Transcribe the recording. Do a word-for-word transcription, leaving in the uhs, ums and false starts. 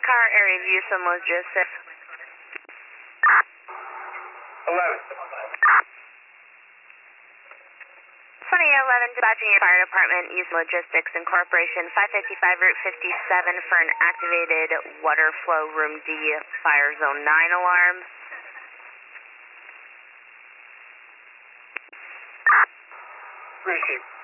car, area of use and logistics. eleven. twenty eleven, dispatching your fire department, use logistics incorporation, five fifty-five Route fifty-seven for an activated water flow room D fire zone nine alarm. Received.